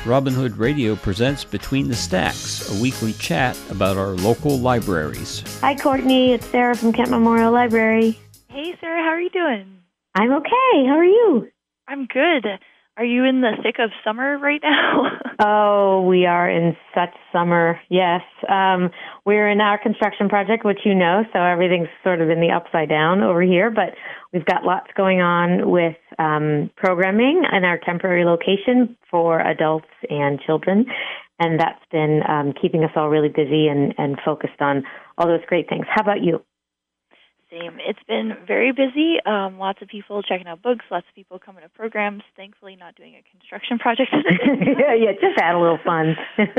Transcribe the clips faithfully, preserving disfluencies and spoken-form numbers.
Robin Hood Radio presents Between the Stacks, a weekly chat about our local libraries. Hi, Courtney. It's Sarah from Kent Memorial Library. Hey, Sarah. How are you doing? I'm okay. How are you? I'm good. Are you in the thick of summer right now? Oh, we are in such summer, yes. Um, we're in our construction project, which you know, so everything's sort of in the upside down over here, but we've got lots going on with um, programming in our temporary location for adults and children, and that's been um, keeping us all really busy and, and focused on all those great things. How about you? Same. It's been very busy. Um, lots of people checking out books, lots of people coming to programs, thankfully not doing a construction project. yeah, yeah, just add a little fun.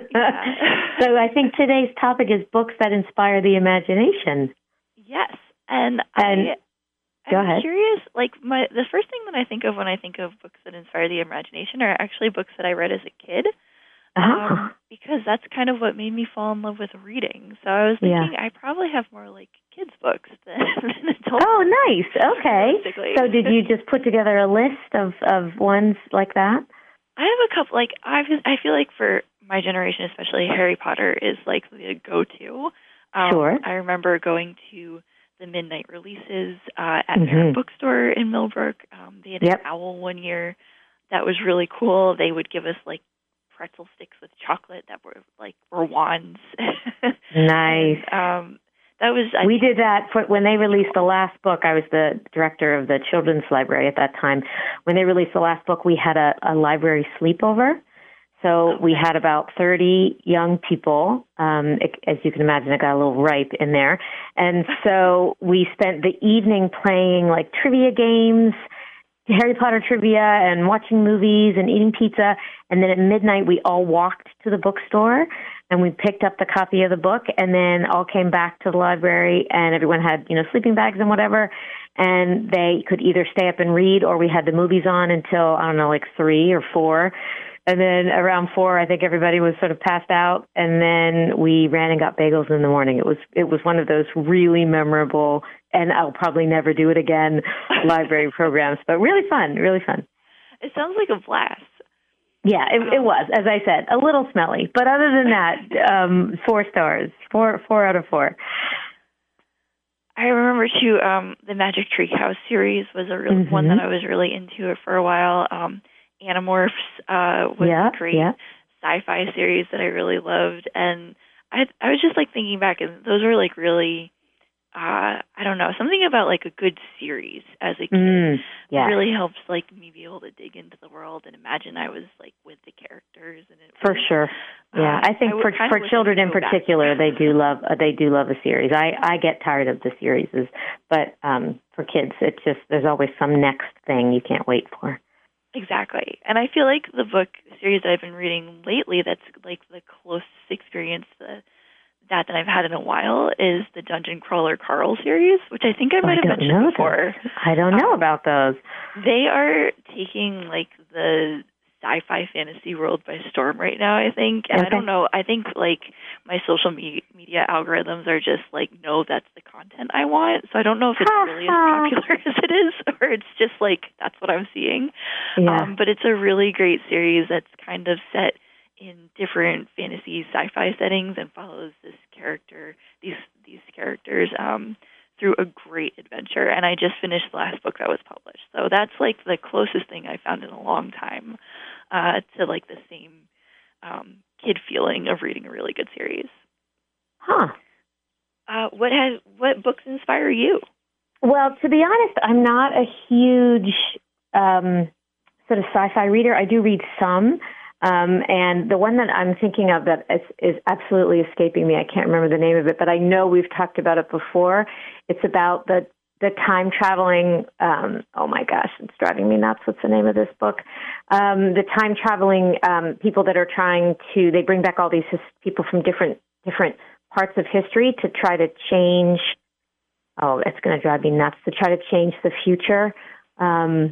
So I think today's topic is books that inspire the imagination. Yes. And, and I, go I'm ahead. curious, like my the first thing that I think of when I think of books that inspire the imagination are actually books that I read as a kid. Uh-huh. Um, because that's kind of what made me fall in love with reading. So I was thinking Yeah. I probably have more like kids' books than, than adult Oh, books, nice. Okay. basically. So did you just put together a list of, of ones like that? I have a couple, like, I I feel like for my generation, especially, Harry Potter is like the go-to. Um, Sure. I remember going to the midnight releases uh, at Mhm. Merritt Bookstore in Millbrook. Um, they had Yep. an owl one year that was really cool. They would give us, like, pretzel sticks with chocolate that were, like, were wands. Nice. And, um, that was, I we think, did that for, when they released the last book. I was the director of the children's library at that time. When they released the last book, we had a, a library sleepover. So okay. we had about thirty young people. Um, it, as you can imagine, it got a little ripe in there. And so we spent the evening playing like trivia games, Harry Potter trivia, and watching movies and eating pizza. And then at midnight, we all walked to the bookstore and we picked up the copy of the book and then all came back to the library and everyone had, you know, sleeping bags and whatever. And they could either stay up and read or we had the movies on until, I don't know, like three or four. And then around four, I think everybody was sort of passed out. And then we ran and got bagels in the morning. It was it was one of those really memorable, and I'll probably never do it again, library programs. But really fun, really fun. It sounds like a blast. Yeah, it, it was, as I said, a little smelly. But other than that, um, four stars, four four out of four. I remember, too, um, the Magic Tree House series was a real, Mm-hmm. one that I was really into for a while. Um, Animorphs uh, was Yeah, a great yeah. sci-fi series that I really loved. And I I was just, like, thinking back, and those were, like, really, uh, I don't know, something about, like, a good series as a kid Mm, yeah. really helped, like, me be able to dig into the world and imagine I was, like, with the characters. And it For was, sure. Yeah, uh, I think I for kinda for wish I children could in go back. particular, they do love uh, they do love a series. I I get tired of the series, but um, for kids, it's just there's always some next thing you can't wait for. Exactly. And I feel like the book series that I've been reading lately that's like the closest experience that that, that I've had in a while is the Dungeon Crawler Carl series, which I think I might Oh, I have don't mentioned know before. those. I don't know Um, about those. They are taking like the sci-fi fantasy world by storm right now, I think. And Okay. I don't know, I think like my social me- media algorithms are just like, no, that's the content I want. So I don't know if it's really as popular as it is or it's just like, that's what I'm seeing. Yeah. Um, but it's a really great series that's kind of set in different fantasy sci-fi settings and follows this character, these these characters um, through a great adventure. And I just finished the last book that was published. So that's like the closest thing I found in a long time uh, to like the same um, kid feeling of reading a really good series. Huh. Uh, what has what books inspire you? Well, to be honest, I'm not a huge um, sort of sci-fi reader. I do read some. Um, and the one that I'm thinking of that is, is absolutely escaping me, I can't remember the name of it, but I know we've talked about it before. It's about the, the time traveling, um, oh my gosh, it's driving me nuts. What's the name of this book? Um, the time traveling um, people that are trying to, they bring back all these his, people from different different parts of history to try to change, oh, it's going to drive me nuts, to try to change the future. Um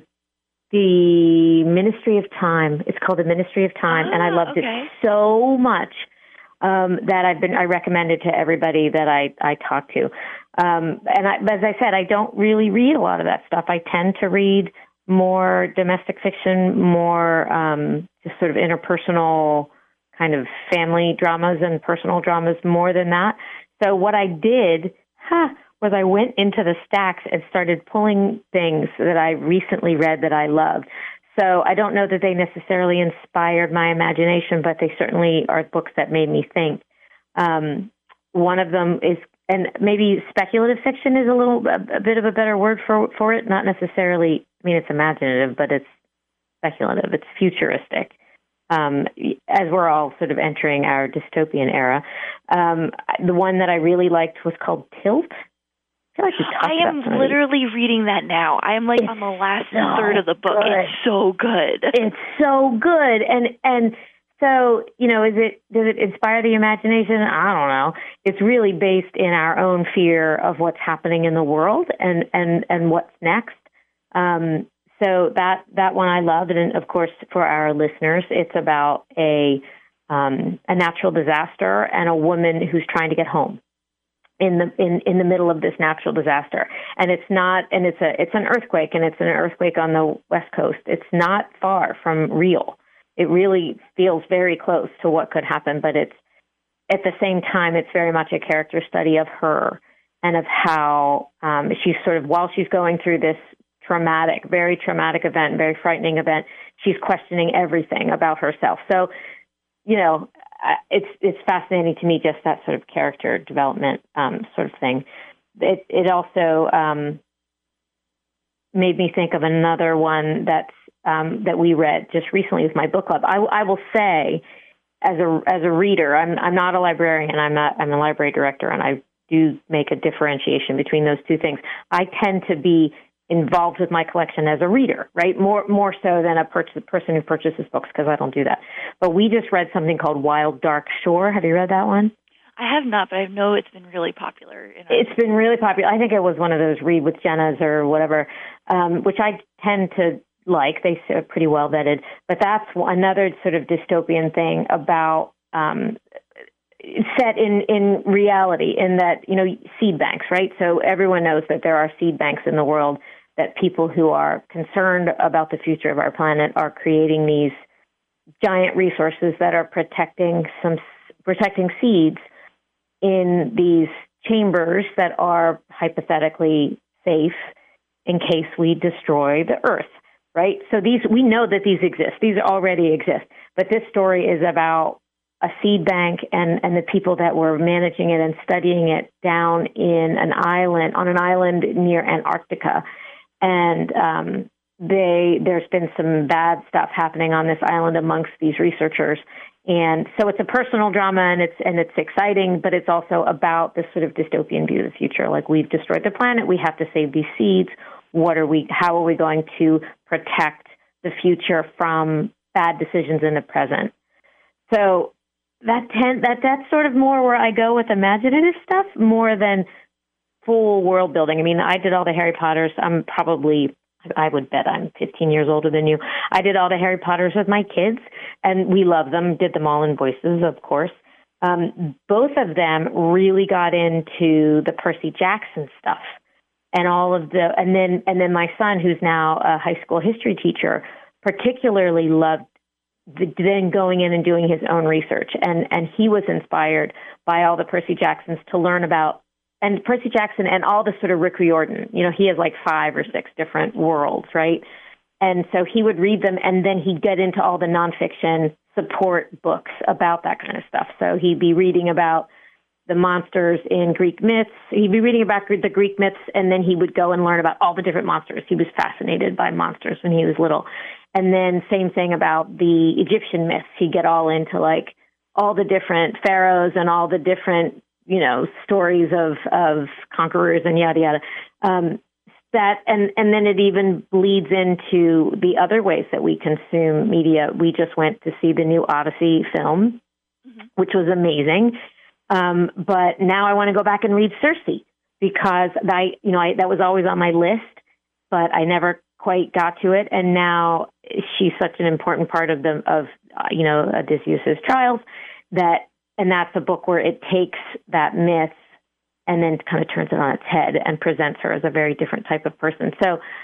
The Ministry of Time. It's called The Ministry of Time, ah, and I loved okay. it so much um, that I've been I recommend it to everybody that I I talk to. Um, and I, as I said, I don't really read a lot of that stuff. I tend to read more domestic fiction, more um, just sort of interpersonal kind of family dramas and personal dramas more than that. So what I did huh, was I went into the stacks and started pulling things that I recently read that I loved. So I don't know that they necessarily inspired my imagination, but they certainly are books that made me think. Um, one of them is, and maybe speculative fiction is a little a, a bit of a better word for for it. Not necessarily, I mean, it's imaginative, but it's speculative. It's futuristic. Um, as we're all sort of entering our dystopian era. Um, the one that I really liked was called Tilt. I feel like we talked I am about literally reading that now. I am like it's on the last so third of the book. Good. It's so good. It's so good. And and so, you know, is it does it inspire the imagination? I don't know. It's really based in our own fear of what's happening in the world and, and, and what's next. Um, so that that one I love. And of course, for our listeners, it's about a um, a natural disaster and a woman who's trying to get home in the in, in the middle of this natural disaster. And it's not, and it's a it's an earthquake, and it's an earthquake on the West Coast. It's not far from real. It really feels very close to what could happen, but it's at the same time, it's very much a character study of her and of how um, she's sort of, while she's going through this traumatic, very traumatic event, very frightening event, she's questioning everything about herself. So, you know, it's it's fascinating to me, just that sort of character development um, sort of thing. It it also um, made me think of another one that's um, that we read just recently with my book club. I, I will say, as a as a reader, I'm I'm not a librarian. I'm not I'm a library director, and I do make a differentiation between those two things. I tend to be involved with my collection as a reader, right? More more so than a purchase, person who purchases books, because I don't do that. But we just read something called Wild Dark Shore. Have you read that one? I have not, but I know it's been really popular. In it's been really popular. I think it was one of those read with Jennas or whatever, um, which I tend to like. They are pretty well vetted. But that's another sort of dystopian thing about um, set in, in reality, in that, you know, seed banks, right? So everyone knows that there are seed banks in the world, that people who are concerned about the future of our planet are creating these giant resources that are protecting some protecting seeds in these chambers that are hypothetically safe in case we destroy the earth, right? So these, we know that these exist. These already exist. But this story is about a seed bank and, and the people that were managing it and studying it down in an island, on an island near Antarctica. And um, they there's been some bad stuff happening on this island amongst these researchers. And so it's a personal drama, and it's and it's exciting, but it's also about this sort of dystopian view of the future. Like, we've destroyed the planet, we have to save these seeds. What are we? How are we going to protect the future from bad decisions in the present? So that tend, that that's sort of more where I go with imaginative stuff more than full world building. I mean, I did all the Harry Potters. I'm probably, I would bet I'm fifteen years older than you. I did all the Harry Potters with my kids, and we love them, did them all in voices, of course. Um, both of them really got into the Percy Jackson stuff and all of the, and then, and then my son, who's now a high school history teacher, particularly loved the, then going in and doing his own research. And, and he was inspired by all the Percy Jacksons to learn about, and Percy Jackson and all the sort of Rick Riordan, you know, he has like five or six different worlds, right? And so he would read them, and then he'd get into all the nonfiction support books about that kind of stuff. So he'd be reading about the monsters in Greek myths. He'd be reading about the Greek myths, and then he would go and learn about all the different monsters. He was fascinated by monsters when he was little. And then same thing about the Egyptian myths. He'd get all into like all the different pharaohs and all the different, you know, stories of, of conquerors and yada, yada. Um, that, and, and then it even bleeds into the other ways that we consume media. We just went to see the new Odyssey film, mm-hmm. which was amazing. Um, but now I want to go back and read Circe, because I, you know, I, that was always on my list, but I never quite got to it. And now she's such an important part of the, of, uh, you know, Odysseus's trials, that, and that's a book where it takes that myth and then kind of turns it on its head and presents her as a very different type of person. So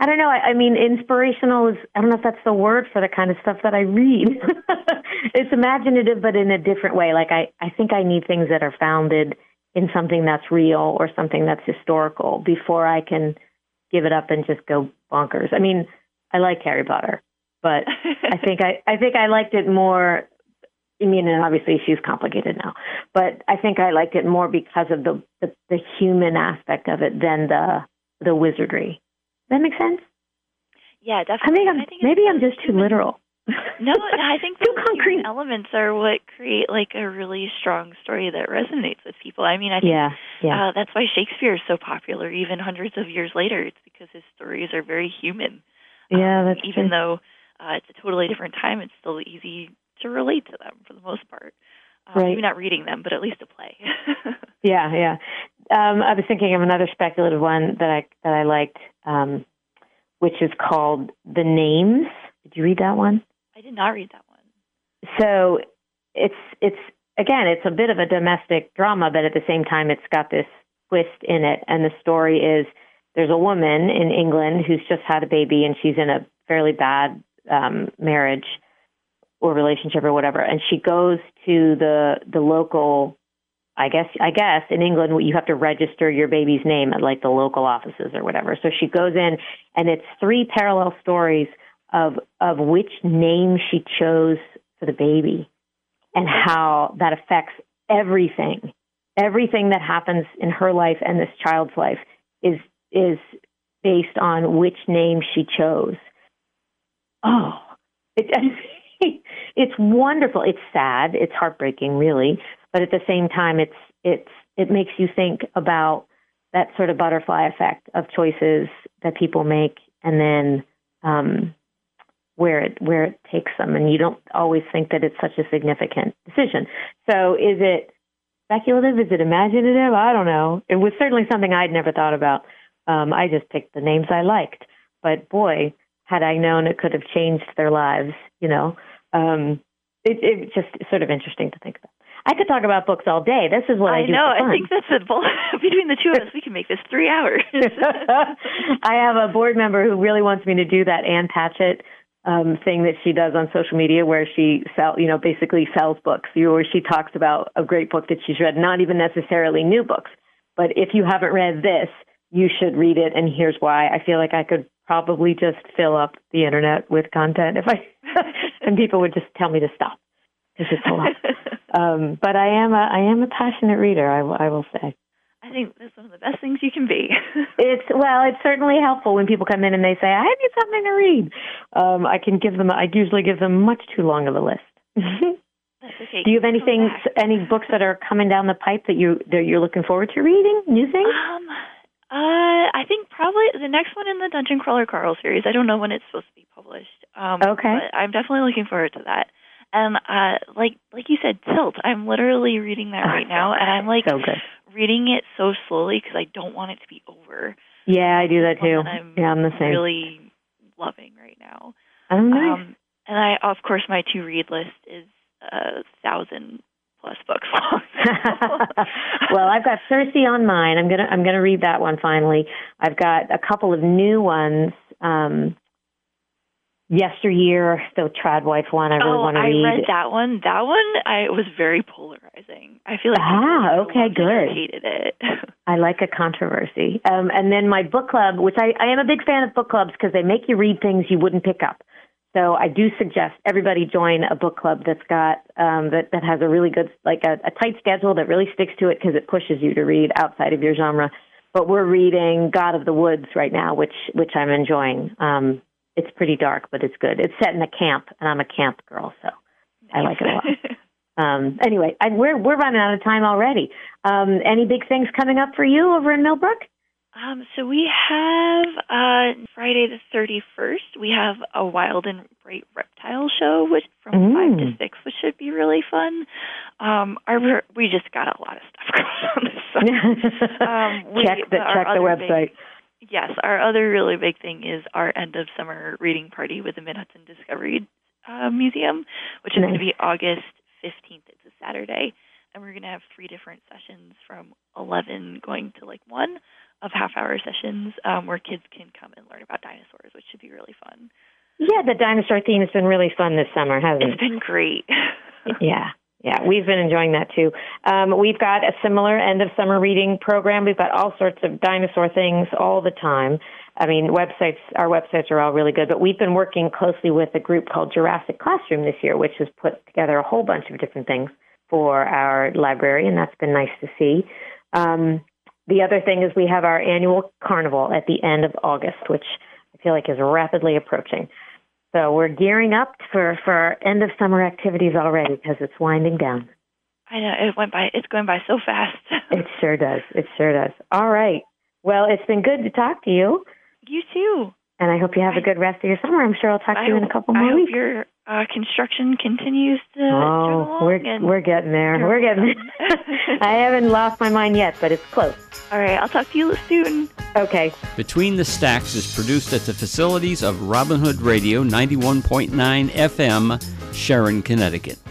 I don't know. I, I mean, inspirational is, I don't know if that's the word for the kind of stuff that I read. It's imaginative, but in a different way. Like, I, I think I need things that are founded in something that's real or something that's historical before I can give it up and just go bonkers. I mean, I like Harry Potter, but I think I, I think I liked it more. I mean, and obviously she's complicated now, but I think I liked it more because of the, the, the human aspect of it than the the wizardry. Does that make sense? Yeah, definitely. I think I'm, I think maybe I'm just too human, literal. No, I think too the concrete human elements are what create like a really strong story that resonates with people. I mean, I think yeah, yeah. Uh, that's why Shakespeare is so popular, even hundreds of years later. It's because his stories are very human. Yeah, um, that's even true. though uh, it's a totally different time, it's still easy to relate to them for the most part. Um, right. Maybe not reading them, but at least to play. yeah, yeah. Um, I was thinking of another speculative one that I that I liked, um, which is called The Names. Did you read that one? I did not read that one. So it's it's again, it's a bit of a domestic drama, but at the same time, it's got this twist in it. And the story is there's a woman in England who's just had a baby, and she's in a fairly bad um, marriage or relationship or whatever. And she goes to the the local, I guess, I guess in England, you have to register your baby's name at like the local offices or whatever. So she goes in, and it's three parallel stories of of which name she chose for the baby and how that affects everything. Everything that happens in her life and this child's life is is based on which name she chose. Oh, it, it's wonderful. It's sad. It's heartbreaking, really. But at the same time, it's it's it makes you think about that sort of butterfly effect of choices that people make, and then um, where it where it takes them. And you don't always think that it's such a significant decision. So, is it speculative? Is it imaginative? I don't know. It was certainly something I'd never thought about. Um, I just picked the names I liked. But boy, had I known it could have changed their lives, you know. Um, it, it's just sort of interesting to think about. I could talk about books all day. This is what I, I do know. for fun. I think that's a bull- between the two of us, we can make this three hours. I have a board member who really wants me to do that Ann Patchett um, thing that she does on social media, where she sell, you know, basically sells books, where she talks about a great book that she's read, not even necessarily new books, but if you haven't read this, you should read it, and here's why. I feel like I could probably just fill up the internet with content if I, and people would just tell me to stop because it's a lot. Um, but I am a I am a passionate reader. I, w- I will say. I think that's one of the best things you can be. It's well, it's certainly helpful when people come in and they say, "I need something to read." Um, I can give them. I usually give them much too long of a list. That's okay. Do you have anything, any books that are coming down the pipe that you that you're looking forward to reading? New things? Um, uh, I think probably the next one in the Dungeon Crawler Carl series. I don't know when it's supposed to be published. Um, okay. But I'm definitely looking forward to that. And uh, like like you said, Tilt. I'm literally reading that right now, and I'm like so good. reading it so slowly because I don't want it to be over. Yeah, I do that too. That I'm yeah, I'm the same. Really loving right now. Oh, nice. Um, and I, of course, my to read list is a thousand plus books long. Well, I've got Circe on mine. I'm gonna I'm gonna read that one finally. I've got a couple of new ones. Um, Yesteryear, the Tradwife one, I really oh, want to I read. I read that one. That one, I was very polarizing. I feel like ah, okay, loved good. It or hated it. I like a controversy. Um, and then my book club, which I, I am a big fan of book clubs because they make you read things you wouldn't pick up. So I do suggest everybody join a book club that's got um, that that has a really good, like a, a tight schedule that really sticks to it because it pushes you to read outside of your genre. But we're reading God of the Woods right now, which which I'm enjoying. Um, it's pretty dark, but it's good. It's set in a camp, and I'm a camp girl, so I like it a lot. Um, anyway, I, we're we're running out of time already. Um, any big things coming up for you over in Millbrook? Um, so we have uh, Friday the thirty-first. We have a Wild and Bright Reptile show, which from mm. five to six, which should be really fun. Um, our we just got a lot of stuff going on this summer. um, we, check the check the website. Big, yes, our other really big thing is our end of summer reading party with the Mid-Hudson Discovery uh, Museum, which is nice. Going to be August fifteenth. It's a Saturday, and we're going to have three different sessions from eleven going to like one. of half-hour sessions um, where kids can come and learn about dinosaurs, which should be really fun. Yeah, the dinosaur theme has been really fun this summer, hasn't it? It's been great. Yeah. Yeah, we've been enjoying that too. Um, we've got a similar end of summer reading program. We've got all sorts of dinosaur things all the time. I mean, websites, our websites are all really good, but we've been working closely with a group called Jurassic Classroom this year, which has put together a whole bunch of different things for our library, and that's been nice to see. Um, the other thing is we have our annual carnival at the end of August, which I feel like is rapidly approaching. So we're gearing up for, for our end of summer activities already because it's winding down. I know, it went by, it's going by so fast. It sure does. It sure does. All right. Well, it's been good to talk to you. You too. And I hope you have I, a good rest of your summer. I'm sure I'll talk I to you hope, in a couple I more hope weeks. your uh, construction continues to Oh, we're and we're getting there. We're getting there. I haven't lost my mind yet, but it's close. All right, I'll talk to you soon. Okay. Between the Stacks is produced at the facilities of Robin Hood Radio ninety-one point nine F M, Sharon, Connecticut.